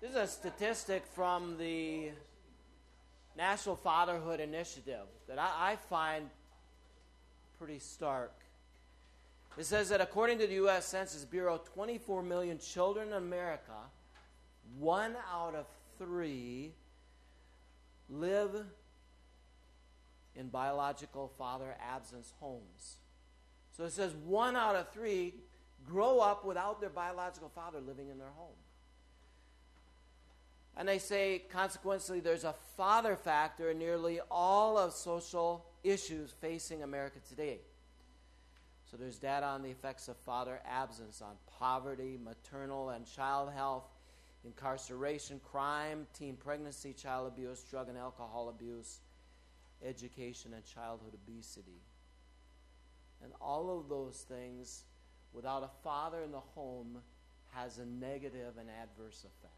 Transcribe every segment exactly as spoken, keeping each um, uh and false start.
This is a statistic from the National Fatherhood Initiative that I, I find pretty stark. It says that according to the U S Census Bureau, twenty-four million children in America, one out of three, live in biological father absence homes. So it says one out of three grow up without their biological father living in their home. And they say, consequently, there's a father factor in nearly all of social issues facing America today. So there's data on the effects of father absence on poverty, maternal and child health, incarceration, crime, teen pregnancy, child abuse, drug and alcohol abuse, education, and childhood obesity. And all of those things, without a father in the home, has a negative and adverse effect.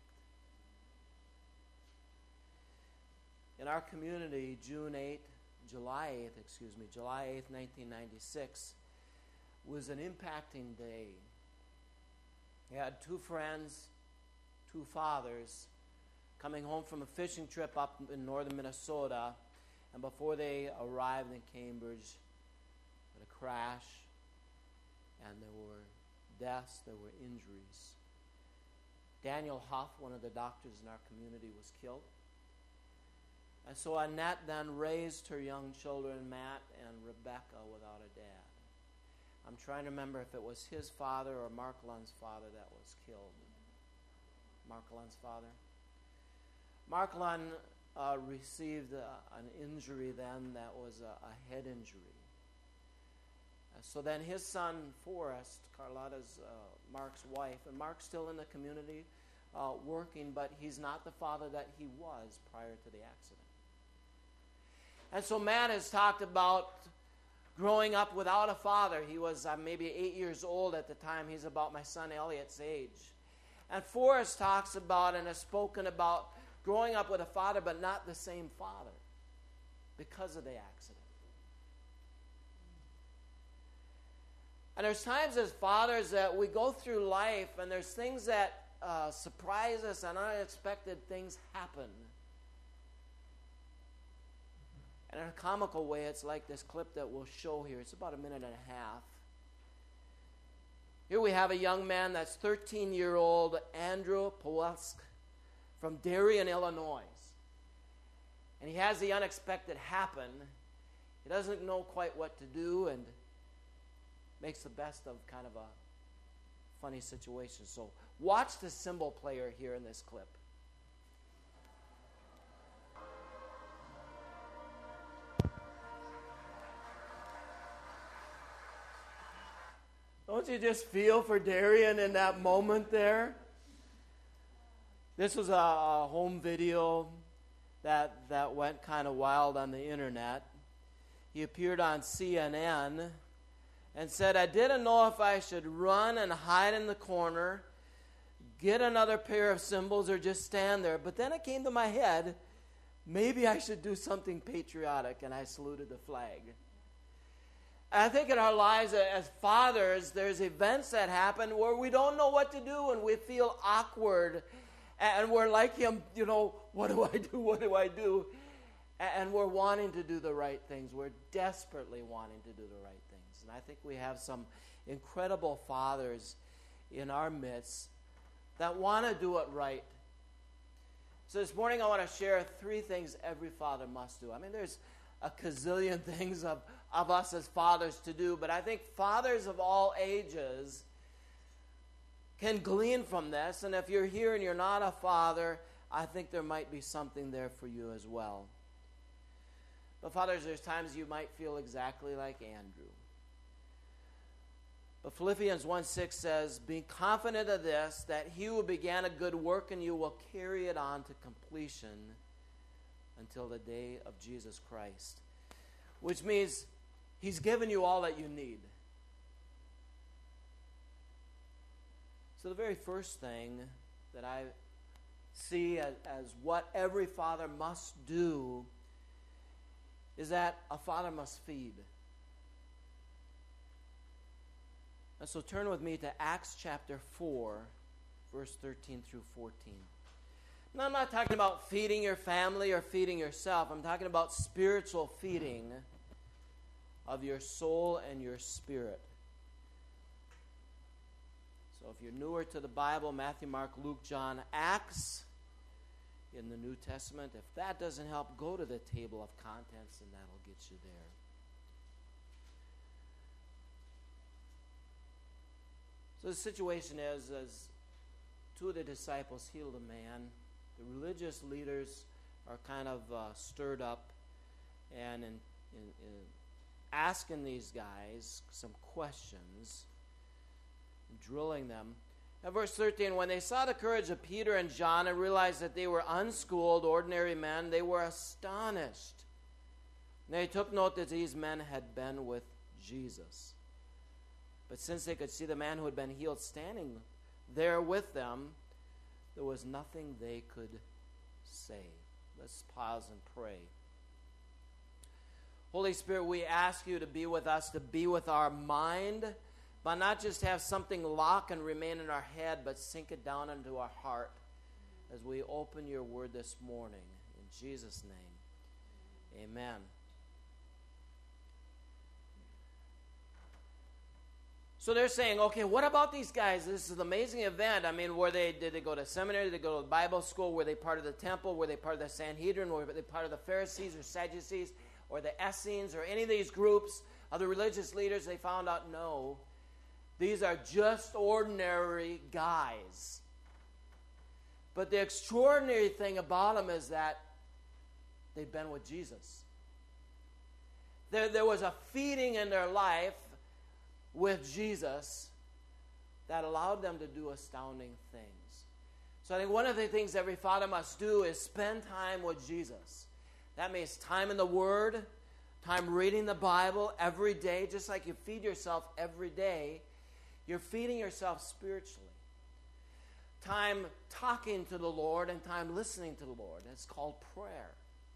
In our community, June eighth, July eighth, excuse me, July eighth, nineteen ninety-six, was an impacting day. I had two friends, two fathers, coming home from a fishing trip up in northern Minnesota, and before they arrived in Cambridge, had a crash, and there were deaths, there were injuries. Daniel Huff, one of the doctors in our community, was killed. And so Annette then raised her young children, Matt and Rebecca, without a dad. I'm trying to remember if it was his father or Mark Lund's father that was killed. Mark Lund's father. Mark Lund uh, received uh, an injury then that was a, a head injury. Uh, so then his son, Forrest, Carlotta's, uh, Mark's wife, and Mark's still in the community uh, working, but he's not the father that he was prior to the accident. And so Matt has talked about growing up without a father. He was uh, maybe eight years old at the time. He's about my son Elliot's age. And Forrest talks about and has spoken about growing up with a father, but not the same father because of the accident. And there's times as fathers that we go through life and there's things that uh, surprise us and unexpected things happen. And in a comical way, it's like this clip that we'll show here. It's about a minute and a half. Here we have a young man that's thirteen-year-old Andrew Pawelsk from Darien, Illinois. And he has the unexpected happen. He doesn't know quite what to do and makes the best of kind of a funny situation. So watch the cymbal player here in this clip. Don't you just feel for Darien in that moment there? This was a, a home video that, that went kind of wild on the internet. He appeared on C N N and said, "I didn't know if I should run and hide in the corner, get another pair of cymbals, or just stand there. But then it came to my head, maybe I should do something patriotic," and I saluted the flag. I think in our lives as fathers, there's events that happen where we don't know what to do and we feel awkward. And we're like him, you know, what do I do? What do I do? And we're wanting to do the right things. We're desperately wanting to do the right things. And I think we have some incredible fathers in our midst that want to do it right. So this morning I want to share three things every father must do. I mean, there's a gazillion things of, of us as fathers to do, but I think fathers of all ages can glean from this, and if you're here and you're not a father, I think there might be something there for you as well. But fathers, there's times you might feel exactly like Andrew. But Philippians one six says, "Be confident of this, that he who began a good work in you will carry it on to completion until the day of Jesus Christ." Which means he's given you all that you need. So the very first thing that I see as, as what every father must do is that a father must feed. And so turn with me to Acts chapter four, verse thirteen through fourteen. And I'm not talking about feeding your family or feeding yourself. I'm talking about spiritual feeding of your soul and your spirit. So if you're newer to the Bible, Matthew, Mark, Luke, John, Acts in the New Testament, if that doesn't help, go to the table of contents and that'll get you there. So the situation is, as two of the disciples healed a man, the religious leaders are kind of uh, stirred up and in, in, in asking these guys some questions, drilling them. At verse thirteen, when they saw the courage of Peter and John and realized that they were unschooled, ordinary men, they were astonished. And they took note that these men had been with Jesus. But since they could see the man who had been healed standing there with them, there was nothing they could say. Let's pause and pray. Holy Spirit, we ask you to be with us, to be with our mind, but not just have something lock and remain in our head, but sink it down into our heart as we open your word this morning. In Jesus' name, amen. So they're saying, okay, what about these guys? This is an amazing event. I mean, were they, did they go to seminary? Did they go to Bible school? Were they part of the temple? Were they part of the Sanhedrin? Were they part of the Pharisees or Sadducees or the Essenes or any of these groups of the religious leaders? They found out, no, these are just ordinary guys. But the extraordinary thing about them is that they've been with Jesus. There, there was a feeding in their life with Jesus that allowed them to do astounding things. So I think one of the things every father must do is spend time with Jesus. That means time in the Word, time reading the Bible every day, just like you feed yourself every day. You're feeding yourself spiritually. Time talking to the Lord and time listening to the Lord. It's called prayer.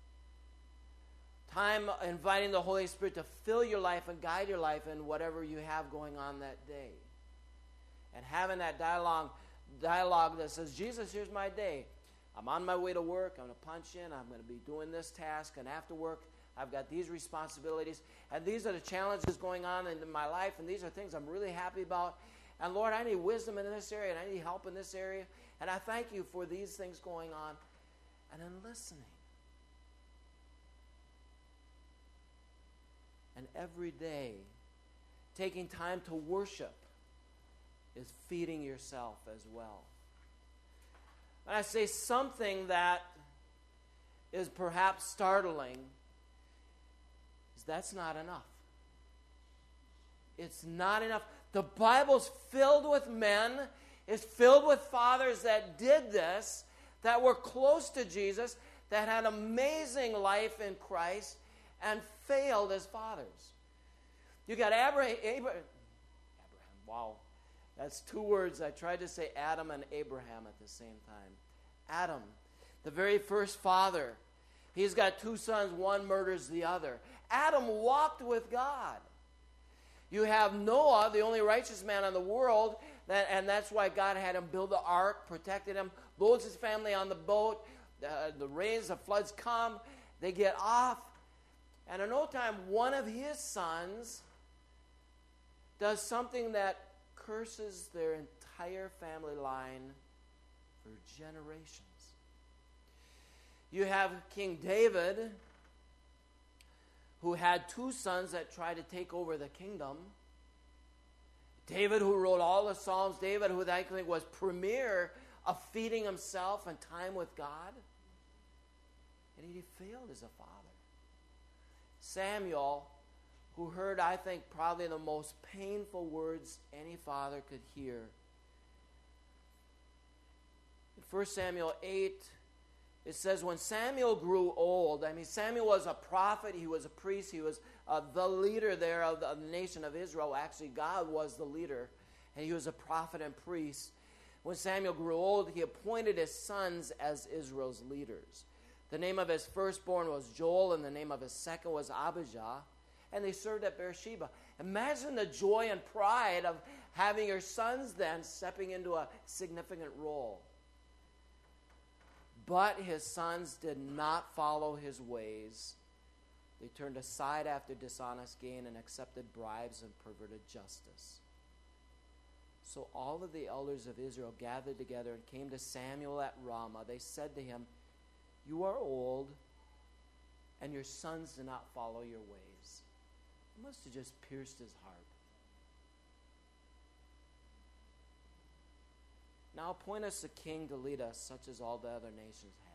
Time inviting the Holy Spirit to fill your life and guide your life in whatever you have going on that day. And having that dialogue, dialogue that says, Jesus, here's my day. I'm on my way to work. I'm going to punch in. I'm going to be doing this task. And after work, I've got these responsibilities. And these are the challenges going on in my life. And these are things I'm really happy about. And Lord, I need wisdom in this area. And I need help in this area. And I thank you for these things going on. And then listening. And every day, taking time to worship is feeding yourself as well. And I say something that is perhaps startling is that's not enough. It's not enough. The Bible's filled with men. It's filled with fathers that did this, that were close to Jesus, that had amazing life in Christ, and failed as fathers. You got Abraham, Abraham, Abraham, wow, that's two words. I tried to say Adam and Abraham at the same time. Adam, the very first father. He's got two sons, one murders the other. Adam walked with God. You have Noah, the only righteous man in the world, that, and that's why God had him build the ark, protected him, loads his family on the boat. Uh, the rains, the floods come, they get off. And in no time, one of his sons does something that curses their entire family line for generations. You have King David, who had two sons that tried to take over the kingdom. David, who wrote all the Psalms. David, who I think was premier of feeding himself and time with God. And he failed as a father. Samuel, who heard, I think, probably the most painful words any father could hear. In First Samuel eight, it says, when Samuel grew old, I mean, Samuel was a prophet, he was a priest, he was uh, the leader there of the, of the nation of Israel. Actually, God was the leader, and he was a prophet and priest. When Samuel grew old, he appointed his sons as Israel's leaders. The name of his firstborn was Joel, and the name of his second was Abijah, and they served at Beersheba. Imagine the joy and pride of having your sons then stepping into a significant role. But his sons did not follow his ways. They turned aside after dishonest gain and accepted bribes and perverted justice. So all of the elders of Israel gathered together and came to Samuel at Ramah. They said to him, "You are old, and your sons do not follow your ways." It must have just pierced his heart. Now appoint us a king to lead us, such as all the other nations have.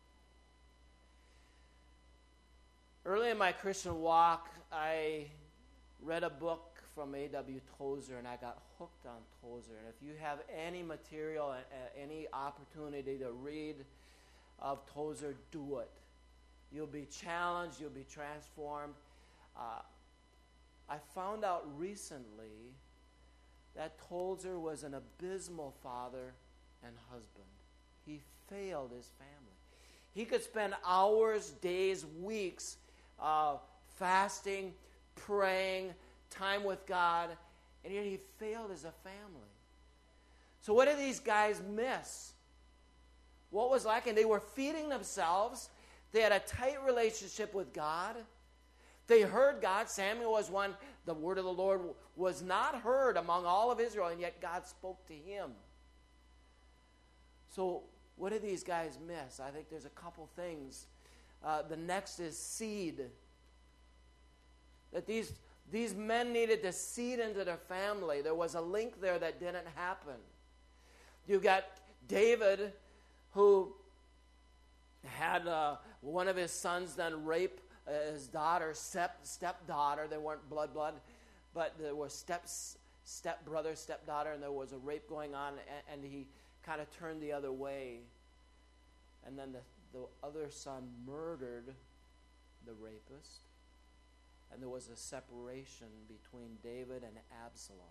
Early in my Christian walk, I read a book from A W Tozer, and I got hooked on Tozer. And if you have any material, uh, any opportunity to read of Tozer, do it. You'll be challenged. You'll be transformed. Uh, I found out recently that Tozer was an abysmal father and husband. He failed his family. He could spend hours, days, weeks uh, fasting, praying, time with God, and yet he failed as a family. So what did these guys miss? What was lacking? They were feeding themselves. They had a tight relationship with God. They heard God. Samuel was one. The word of the Lord was not heard among all of Israel, and yet God spoke to him. So what did these guys miss? I think there's a couple things. Uh, the next is seed. That these, these men needed to seed into their family. There was a link there that didn't happen. You got David, who had uh, one of his sons then rape uh, his daughter, step stepdaughter. They weren't blood blood, but there were step stepbrother, stepdaughter, and there was a rape going on, and, and he kind of turned the other way. And then the, the other son murdered the rapist, and there was a separation between David and Absalom.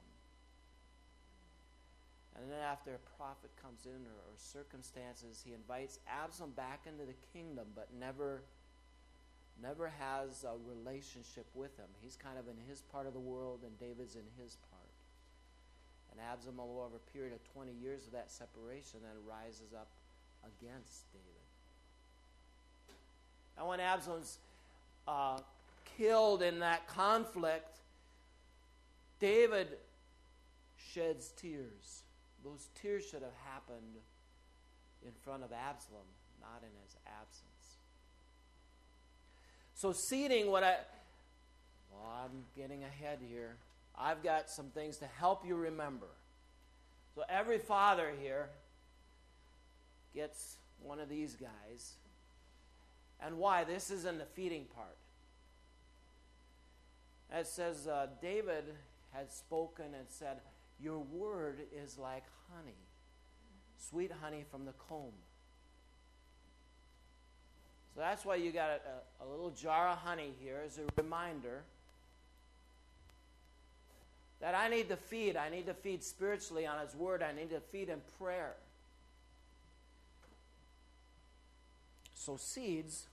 And then after a prophet comes in, or, or circumstances, he invites Absalom back into the kingdom, but never, never has a relationship with him. He's kind of in his part of the world, and David's in his part. And Absalom, over a period of twenty years of that separation, then rises up against David. And when Absalom's uh, killed in that conflict, David sheds tears. Those tears should have happened in front of Absalom, not in his absence. So seeding, what I, well, I'm getting ahead here. I've got some things to help you remember. So every father here gets one of these guys. And why? This is in the feeding part. It says, uh, David had spoken and said, "Your word is like honey, sweet honey from the comb." So that's why you got a, a little jar of honey here as a reminder that I need to feed. I need to feed spiritually on His word. I need to feed in prayer. So seeds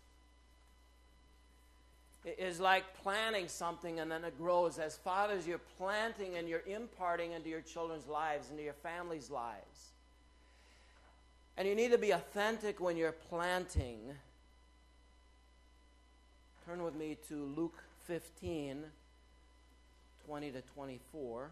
is like planting something and then it grows. As fathers, you're planting and you're imparting into your children's lives, into your family's lives. And you need to be authentic when you're planting. Turn with me to Luke fifteen, twenty to twenty-four.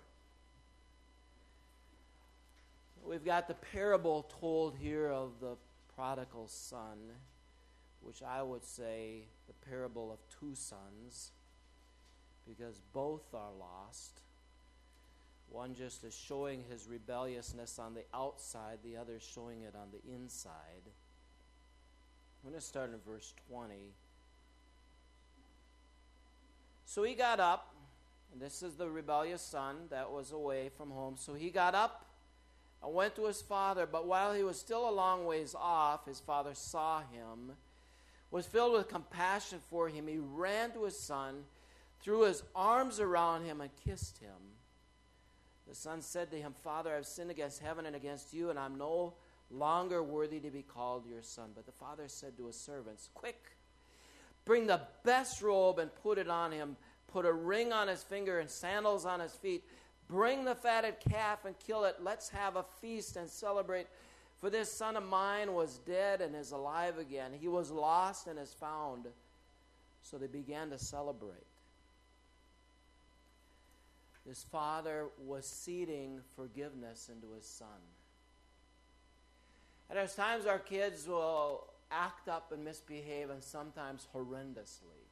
We've got the parable told here of the prodigal son, which I would say the parable of two sons, because both are lost. One just is showing his rebelliousness on the outside, the other showing it on the inside. I'm going to start in verse twenty. So he got up, and this is the rebellious son that was away from home. So he got up and went to his father, but while he was still a long ways off, his father saw him, was filled with compassion for him. He ran to his son, threw his arms around him, and kissed him. The son said to him, "Father, I have sinned against heaven and against you, and I'm no longer worthy to be called your son." But the father said to his servants, "Quick, bring the best robe and put it on him. Put a ring on his finger and sandals on his feet. Bring the fatted calf and kill it. Let's have a feast and celebrate. For this son of mine was dead and is alive again. He was lost and is found. So they began to celebrate. This father was seeding forgiveness into his son. And there's times our kids will act up and misbehave, and sometimes horrendously.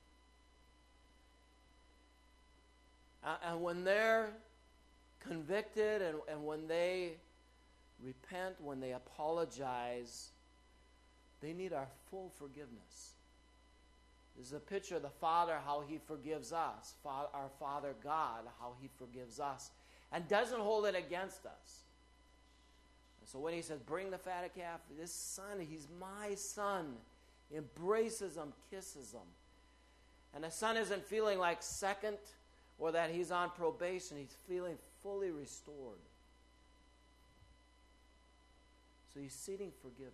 Uh, and when they're convicted and, and when they repent, when they apologize, they need our full forgiveness. This is a picture of the Father, how He forgives us. Fa- our Father God, how He forgives us. And doesn't hold it against us. And so when He says, bring the fatted calf, this son, he's my son. Embraces him, kisses him. And the son isn't feeling like second or that he's on probation. He's feeling fully restored. So he's seeking forgiveness.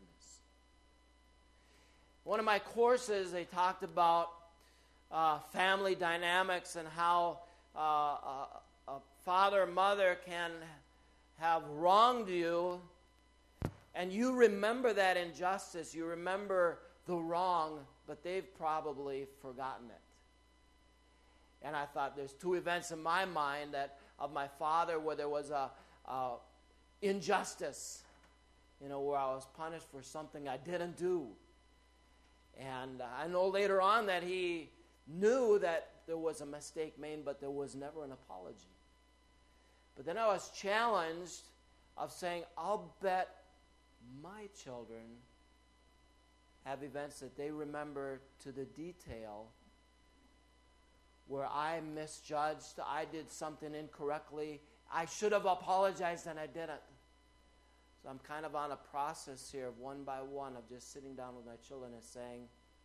One of my courses, they talked about uh, family dynamics and how uh, a, a father or mother can have wronged you, and you remember that injustice, you remember the wrong, but they've probably forgotten it. And I thought there's two events in my mind that of my father where there was a, a injustice, you know, where I was punished for something I didn't do. And I know later on that he knew that there was a mistake made, but there was never an apology. But then I was challenged of saying, I'll bet my children have events that they remember to the detail where I misjudged, I did something incorrectly, I should have apologized and I didn't. So I'm kind of on a process here of one by one of just sitting down with my children and saying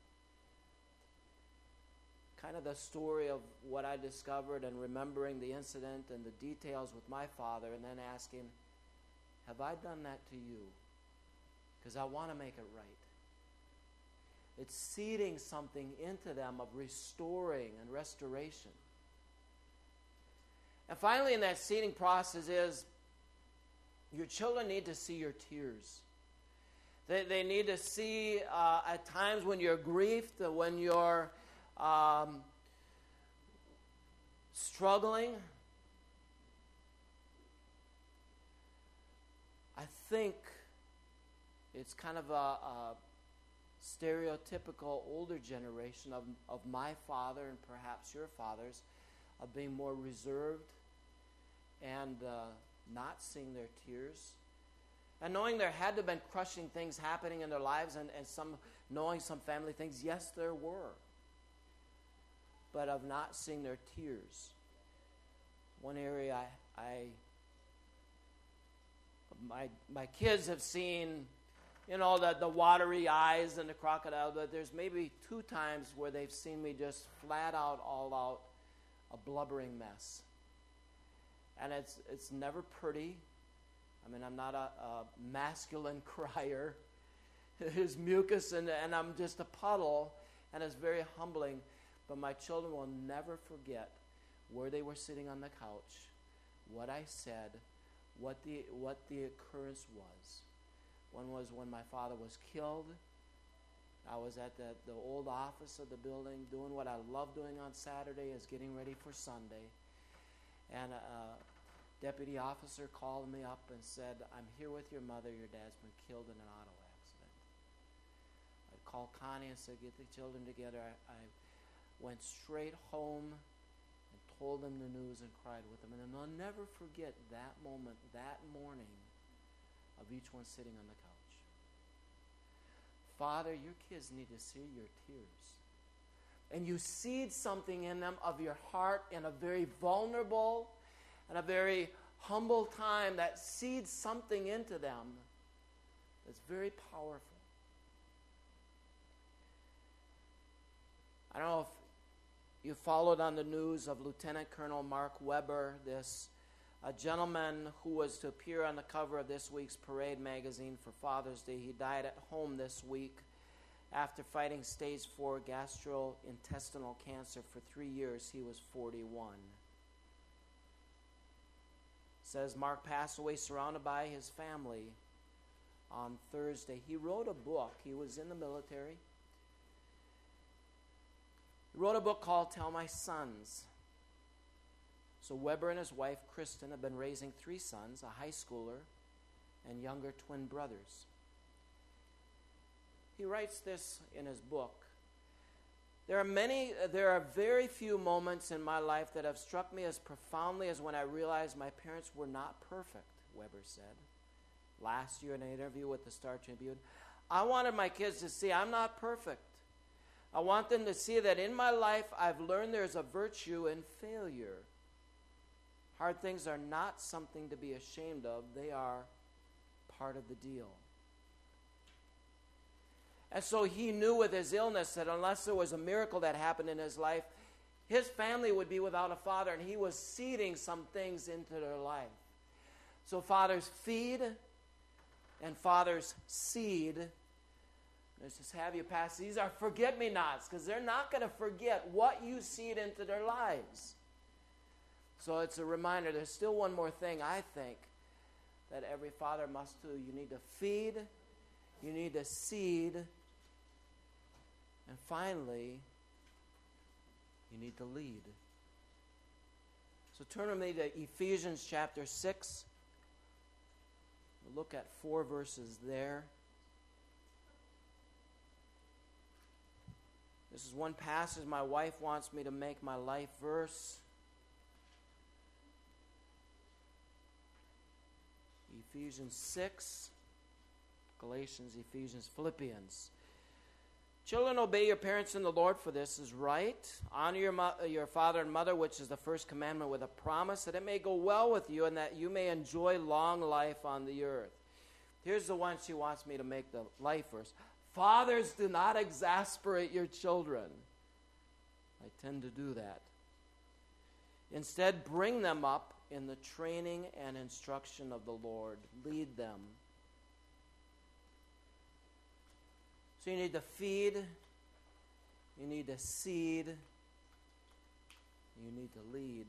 kind of the story of what I discovered and remembering the incident and the details with my father, and then asking, have I done that to you? Because I want to make it right. It's seeding something into them of restoring and restoration. And finally, in that seeding process is your children need to see your tears. They, they need to see uh, at times when you're grieved, when you're um, struggling. I think it's kind of a, a stereotypical older generation of, of my father and perhaps your fathers of being more reserved and uh, not seeing their tears. And knowing there had to have been crushing things happening in their lives and, and some knowing some family things, yes, there were. But of not seeing their tears. One area I, I my my kids have seen, you know, the, the watery eyes and the crocodile, but there's maybe two times where they've seen me just flat out, all out, a blubbering mess. And it's it's never pretty. I mean, I'm not a, a masculine crier. There's mucus and, and I'm just a puddle, and it's very humbling. But my children will never forget where they were sitting on the couch, what I said, what the what the occurrence was. One was when my father was killed. I was at the, the old office of the building doing what I love doing on Saturday, is getting ready for Sunday. And a deputy officer called me up and said, I'm here with your mother. Your dad's been killed in an auto accident. I called Connie and said, get the children together. I, I went straight home and told them the news and cried with them. And they'll never forget that moment, that morning, of each one sitting on the couch. Father, your kids need to see your tears. And you seed something in them of your heart in a very vulnerable and a very humble time that seeds something into them that's very powerful. I don't know if you followed on the news of Lieutenant Colonel Mark Weber, this a gentleman who was to appear on the cover of this week's Parade magazine for Father's Day. He died at home this week after fighting stage four gastrointestinal cancer for three years. He was forty-one. It says Mark passed away surrounded by his family, on Thursday. He wrote a book. He was in the military. He wrote a book called Tell My Sons. So Weber and his wife, Kristen, have been raising three sons, a high schooler, and younger twin brothers. He writes this in his book. There are many, there are very few moments in my life that have struck me as profoundly as when I realized my parents were not perfect, Weber said. Last year in an interview with the Star Tribune, I wanted my kids to see I'm not perfect. I want them to see that in my life I've learned there's a virtue in failure. Hard things are not something to be ashamed of. They are part of the deal. And so he knew with his illness that unless there was a miracle that happened in his life, his family would be without a father, and he was seeding some things into their life. So fathers feed, and fathers seed. Let's just have you pass. These are forget-me-nots, because they're not going to forget what you seed into their lives. So it's a reminder. There's still one more thing, I think, that every father must do. You need to feed, you need to seed, and finally, you need to lead. So turn with me to Ephesians chapter six. We'll look at four verses there. This is one passage my wife wants me to make my life verse. Ephesians six, Galatians, Ephesians, Philippians. Children, obey your parents in the Lord, for this is right. Honor your, mo- your father and mother, which is the first commandment, with a promise that it may go well with you and that you may enjoy long life on the earth. Here's the one she wants me to make the life verse. Fathers, do not exasperate your children. I tend to do that. Instead, bring them up in the training and instruction of the Lord. Lead them. So you need to feed, you need to seed, you need to lead.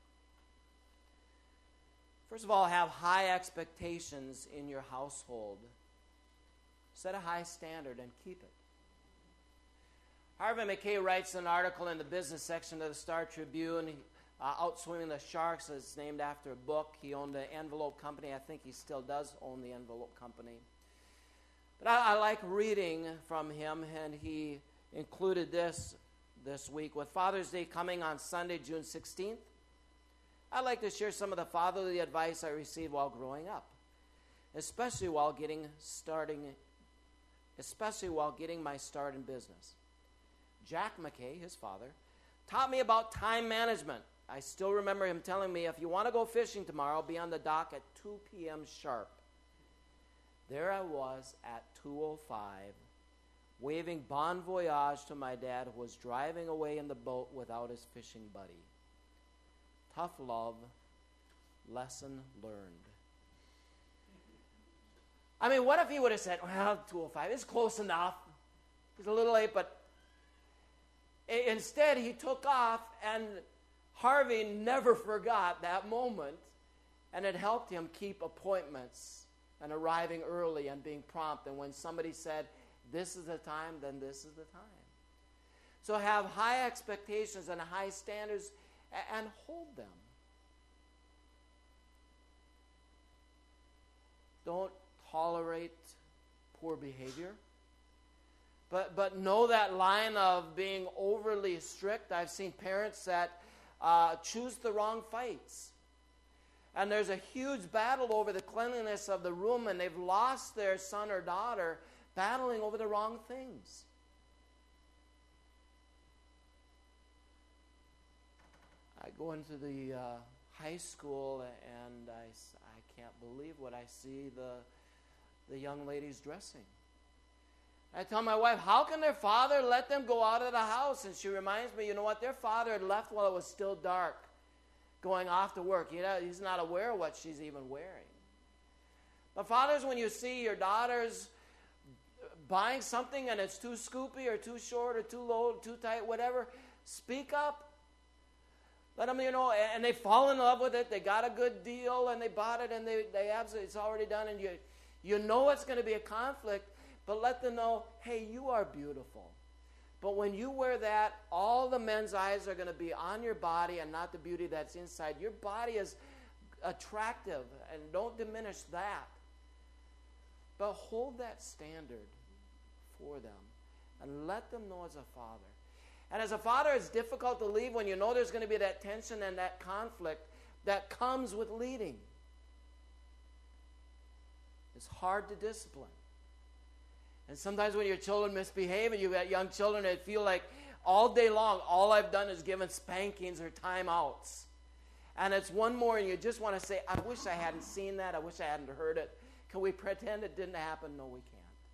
First of all, have high expectations in your household. Set a high standard and keep it. Harvey Mackay writes an article in the business section of the Star Tribune, uh, Outswimming the Sharks. It's named after a book. He owned an envelope company. I think he still does own the envelope company. But I, I like reading from him, and he included this this week. With Father's Day coming on Sunday, June sixteenth, I'd like to share some of the fatherly advice I received while growing up, especially while getting starting, especially while getting my start in business. Jack Mackay, his father, taught me about time management. I still remember him telling me, if you want to go fishing tomorrow, be on the dock at two p.m. sharp. There I was at two oh five, waving bon voyage to my dad, who was driving away in the boat without his fishing buddy. Tough love, lesson learned. I mean, what if he would have said, well, two oh five, it's close enough. It's a little late, but instead he took off, and Harvey never forgot that moment, and it helped him keep appointments and arriving early and being prompt. And when somebody said, this is the time, then this is the time. So have high expectations and high standards and hold them. Don't tolerate poor behavior. But, but know that line of being overly strict. I've seen parents that uh, choose the wrong fights. And there's a huge battle over the cleanliness of the room, and they've lost their son or daughter battling over the wrong things. I go into the uh, high school, and I, I can't believe what I see the, the young ladies dressing. I tell my wife, how can their father let them go out of the house? And she reminds me, you know what, their father had left while it was still dark, going off to work. You know, he's not aware of what she's even wearing. But fathers, when you see your daughters buying something and it's too scoopy or too short or too low, too tight, whatever, speak up. Let them, you know, and they fall in love with it. They got a good deal and they bought it, and they, they absolutely, it's already done, and you You know it's going to be a conflict, but let them know, hey, you are beautiful. But when you wear that, all the men's eyes are going to be on your body and not the beauty that's inside. Your body is attractive, and don't diminish that. But hold that standard for them and let them know as a father. And as a father, it's difficult to leave when you know there's going to be that tension and that conflict that comes with leading. It's hard to discipline. And sometimes when your children misbehave and you've got young children that feel like all day long, all I've done is given spankings or timeouts. And it's one more and you just want to say, I wish I hadn't seen that. I wish I hadn't heard it. Can we pretend it didn't happen? No, we can't.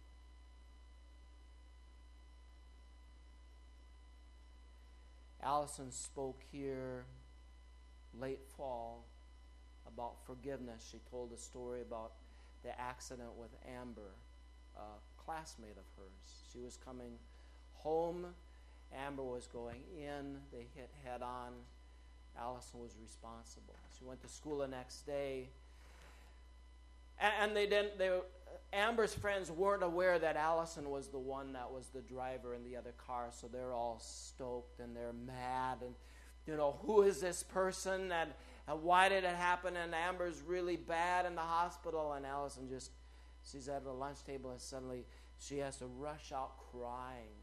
Allison spoke here late fall about forgiveness. She told a story about the accident with Amber, a classmate of hers. She was coming home. Amber was going in. They hit head on. Allison was responsible. She went to school the next day. And they didn't, they, Amber's friends weren't aware that Allison was the one that was the driver in the other car, so they're all stoked and they're mad. And, you know, who is this person? And, and why did it happen? And Amber's really bad in the hospital. And Allison just, she's at the lunch table and suddenly she has to rush out crying.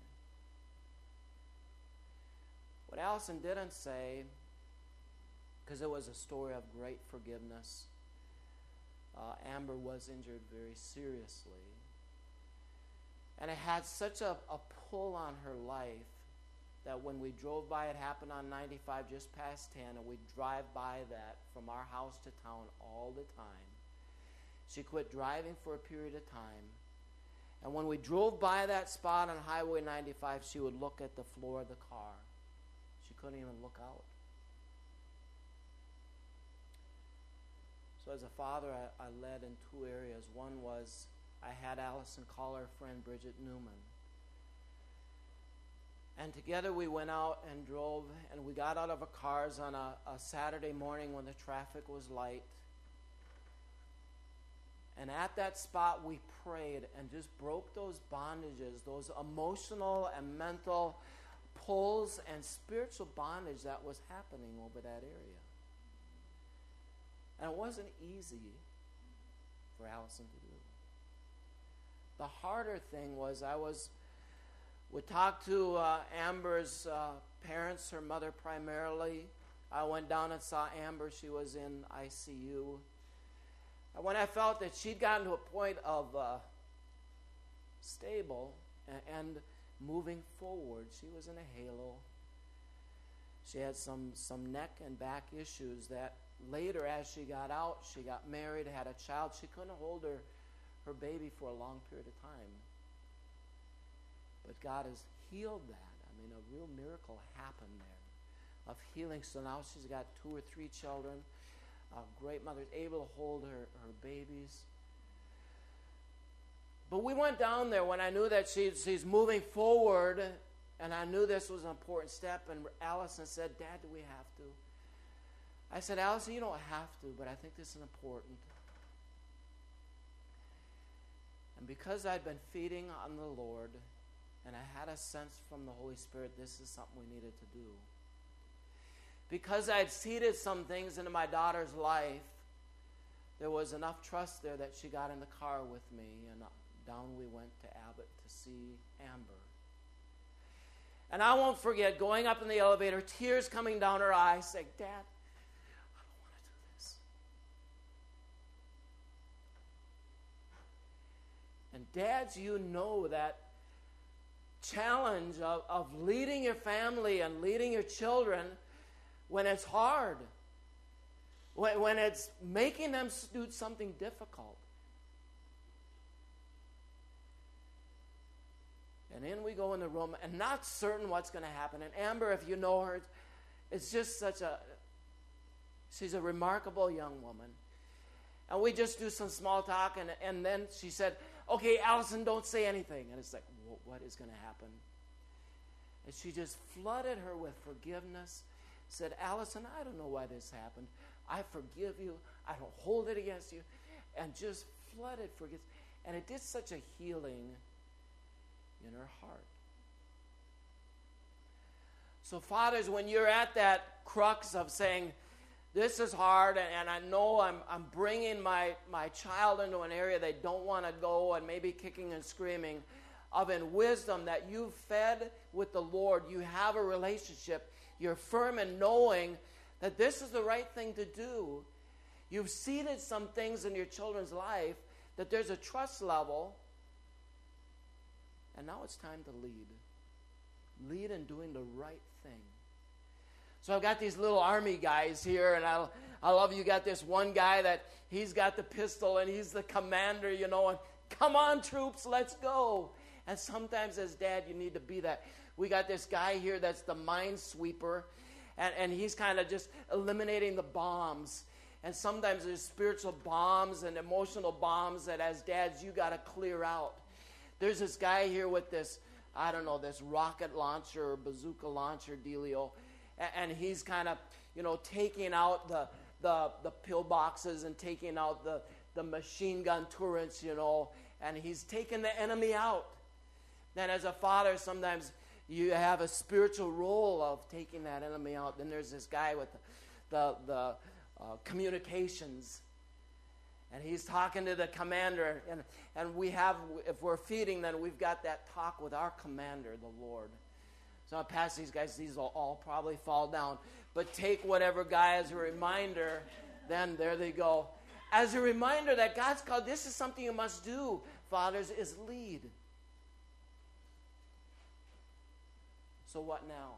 What Allison didn't say, because it was a story of great forgiveness, Uh, Amber was injured very seriously. And it had such a, a pull on her life that when we drove by, it happened on ninety-five just past ten, and we'd drive by that from our house to town all the time. She quit driving for a period of time. And when we drove by that spot on Highway ninety-five, she would look at the floor of the car. She couldn't even look out. So as a father, I, I led in two areas. One was I had Allison call her friend Bridget Newman. And together we went out and drove, and we got out of our cars on a, a Saturday morning when the traffic was light. And at that spot we prayed and just broke those bondages, those emotional and mental pulls and spiritual bondage that was happening over that area. And it wasn't easy for Allison to do. The harder thing was I was, we talked to uh, Amber's uh, parents, her mother primarily. I went down and saw Amber. She was in I C U. And when I felt that she'd gotten to a point of uh, stable and, and moving forward, she was in a halo. She had some, some neck and back issues that later, as she got out, she got married, had a child. She couldn't hold her, her baby for a long period of time. But God has healed that. I mean, a real miracle happened there of healing. So now she's got two or three children, a great mother, able to hold her, her babies. But we went down there when I knew that she, she's moving forward, and I knew this was an important step. And Allison said, Dad, do we have to? I said, Allison, you don't have to, but I think this is important. And because I'd been feeding on the Lord, and I had a sense from the Holy Spirit this is something we needed to do. Because I'd seeded some things into my daughter's life, there was enough trust there that she got in the car with me, and down we went to Abbott to see Amber. And I won't forget going up in the elevator, tears coming down her eyes, saying, Dad, and dads, you know that challenge of, of leading your family and leading your children when it's hard, when, when it's making them do something difficult. And in we go in the room, and not certain what's going to happen. And Amber, if you know her, it's just such a, she's a remarkable young woman. And we just do some small talk, and, and then she said, okay, Allison, don't say anything. And it's like, what is going to happen? And she just flooded her with forgiveness, said, Allison, I don't know why this happened. I forgive you. I don't hold it against you. And just flooded forgiveness. And it did such a healing in her heart. So fathers, when you're at that crux of saying, this is hard, and I know I'm I'm bringing my, my child into an area they don't want to go, and maybe kicking and screaming, of in wisdom that you've fed with the Lord, you have a relationship, you're firm in knowing that this is the right thing to do. You've seeded some things in your children's life, that there's a trust level, and now it's time to lead. Lead in doing the right thing. So I've got these little army guys here, and I I love you got this one guy that he's got the pistol, and he's the commander, you know, and come on, troops, let's go. And sometimes as dad, you need to be that. We got this guy here that's the minesweeper, and, and he's kind of just eliminating the bombs. And sometimes there's spiritual bombs and emotional bombs that as dads, you got to clear out. There's this guy here with this, I don't know, this rocket launcher or bazooka launcher dealio. And he's kind of, you know, taking out the the the pillboxes and taking out the, the machine gun turrets, you know, and he's taking the enemy out. Then as a father, sometimes you have a spiritual role of taking that enemy out. Then there's this guy with the, the, the uh, communications, and he's talking to the commander. And, and we have, if we're feeding, then we've got that talk with our commander, the Lord. So I'll pass these guys. These will all probably fall down. But take whatever guy as a reminder. Then there they go. As a reminder that God's called, this is something you must do, fathers, is lead. So what now?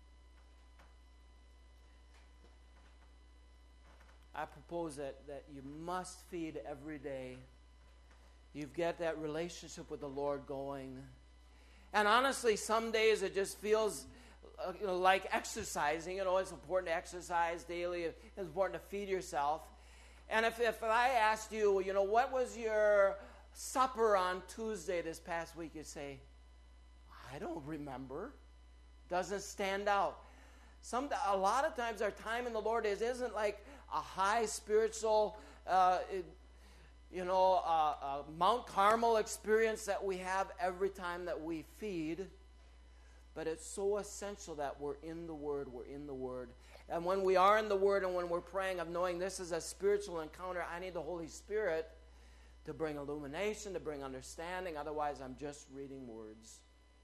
I propose that, that you must feed every day. You've got that relationship with the Lord going. And honestly, some days it just feels uh, you know, like exercising. You know, it's important to exercise daily. It's important to feed yourself. And if, if I asked you, you know, what was your supper on Tuesday this past week, you'd say, I don't remember. Doesn't stand out. Some, a lot of times our time in the Lord is, isn't like a high spiritual uh, it, you know, uh, uh, Mount Carmel experience that we have every time that we feed. But it's so essential that we're in the Word, we're in the Word. And when we are in the Word and when we're praying of knowing this is a spiritual encounter, I need the Holy Spirit to bring illumination, to bring understanding. Otherwise, I'm just reading words.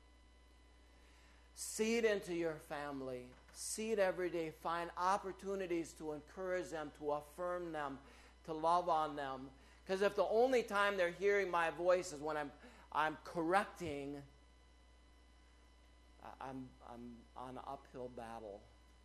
Seed into your family. Seed every day. Find opportunities to encourage them, to affirm them, to love on them. Because if the only time they're hearing my voice is when I'm I'm correcting, I'm I'm on an uphill battle.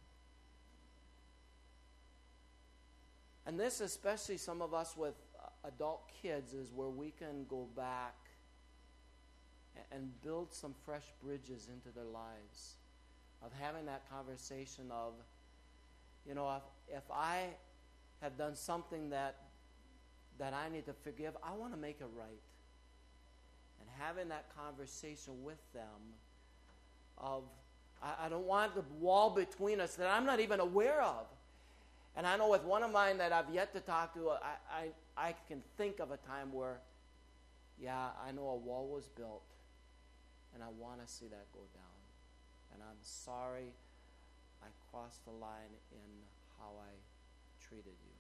And this, especially some of us with adult kids, is where we can go back and build some fresh bridges into their lives. Of having that conversation of, you know, if, if I have done something that that I need to forgive, I want to make it right. And having that conversation with them of, I, I don't want the wall between us that I'm not even aware of. And I know with one of mine that I've yet to talk to, I, I, I can think of a time where, yeah, I know a wall was built, and I want to see that go down. And I'm sorry I crossed the line in how I treated you.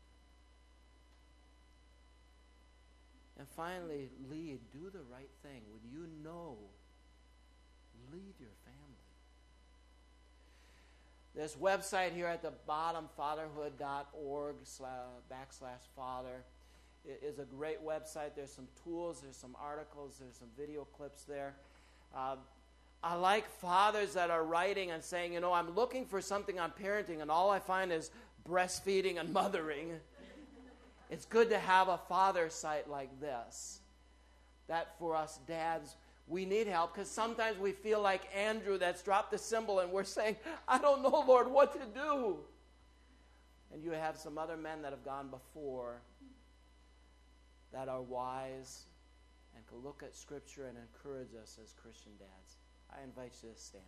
And finally, lead. Do the right thing. When you know, lead your family. This website here at the bottom, fatherhood dot org backslash father, is a great website. There's some tools, there's some articles, there's some video clips there. Uh, I like fathers that are writing and saying, you know, I'm looking for something on parenting, and all I find is breastfeeding and mothering. It's good to have a father site like this. That for us dads, we need help, because sometimes we feel like Andrew that's dropped the cymbal and we're saying, I don't know, Lord, what to do. And you have some other men that have gone before that are wise and can look at Scripture and encourage us as Christian dads. I invite you to stand.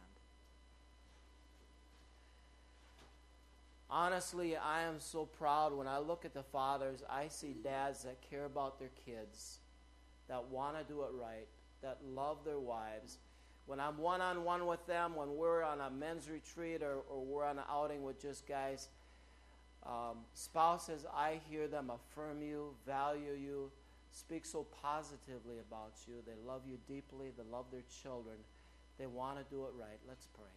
Honestly, I am so proud when I look at the fathers. I see dads that care about their kids, that want to do it right, that love their wives. When I'm one-on-one with them, when we're on a men's retreat or, or we're on an outing with just guys, um, spouses, I hear them affirm you, value you, speak so positively about you. They love you deeply. They love their children. They want to do it right. Let's pray.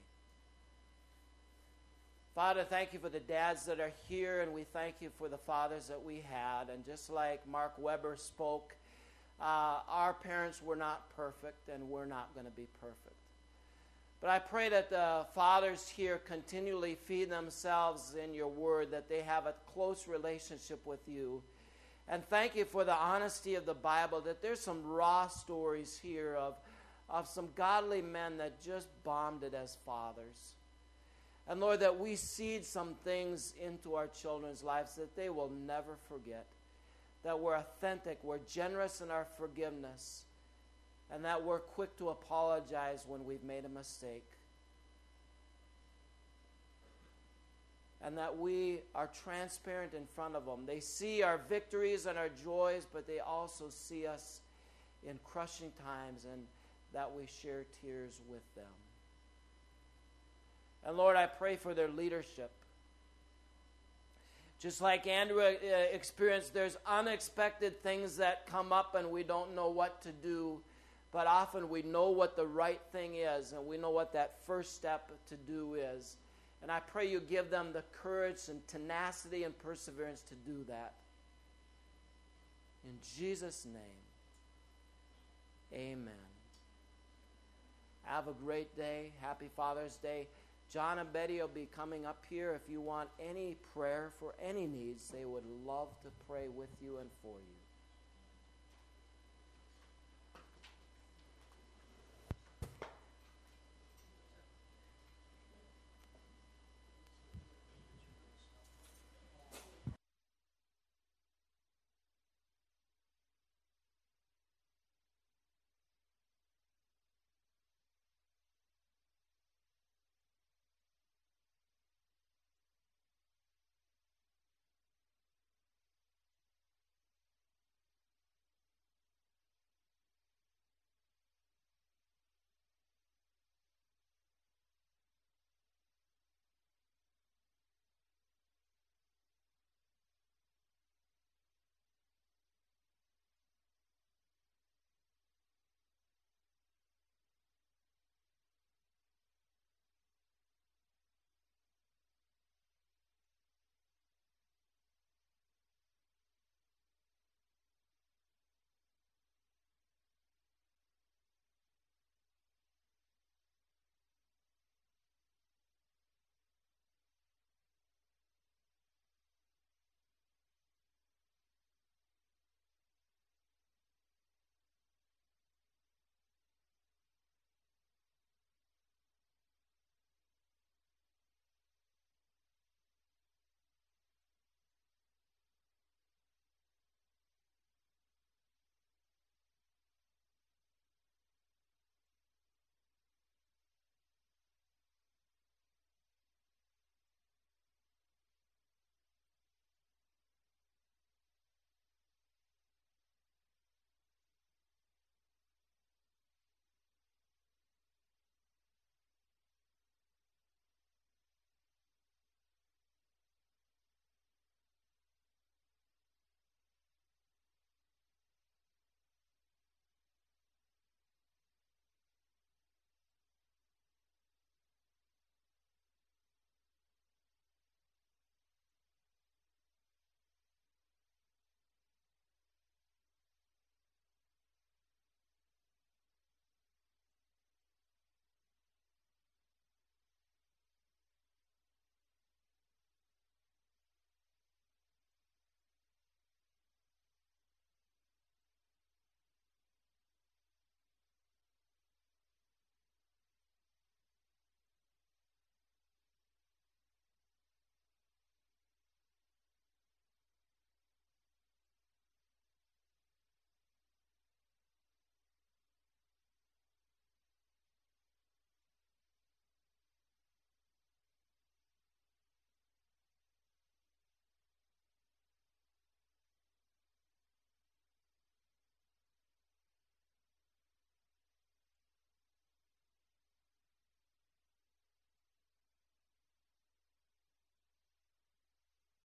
Father, thank you for the dads that are here, and we thank you for the fathers that we had. And just like Mark Weber spoke, uh, our parents were not perfect, and we're not going to be perfect. But I pray that the fathers here continually feed themselves in your word, that they have a close relationship with you. And thank you for the honesty of the Bible, that there's some raw stories here of, of some godly men that just bombed it as fathers. And Lord, that we seed some things into our children's lives that they will never forget. That we're authentic, we're generous in our forgiveness, and that we're quick to apologize when we've made a mistake. And that we are transparent in front of them. They see our victories and our joys, but they also see us in crushing times, and that we share tears with them. And Lord, I pray for their leadership. Just like Andrew uh, experienced, there's unexpected things that come up and we don't know what to do. But often we know what the right thing is, and we know what that first step to do is. And I pray you give them the courage and tenacity and perseverance to do that. In Jesus' name, amen. Have a great day. Happy Father's Day. John and Betty will be coming up here. If you want any prayer for any needs, they would love to pray with you and for you.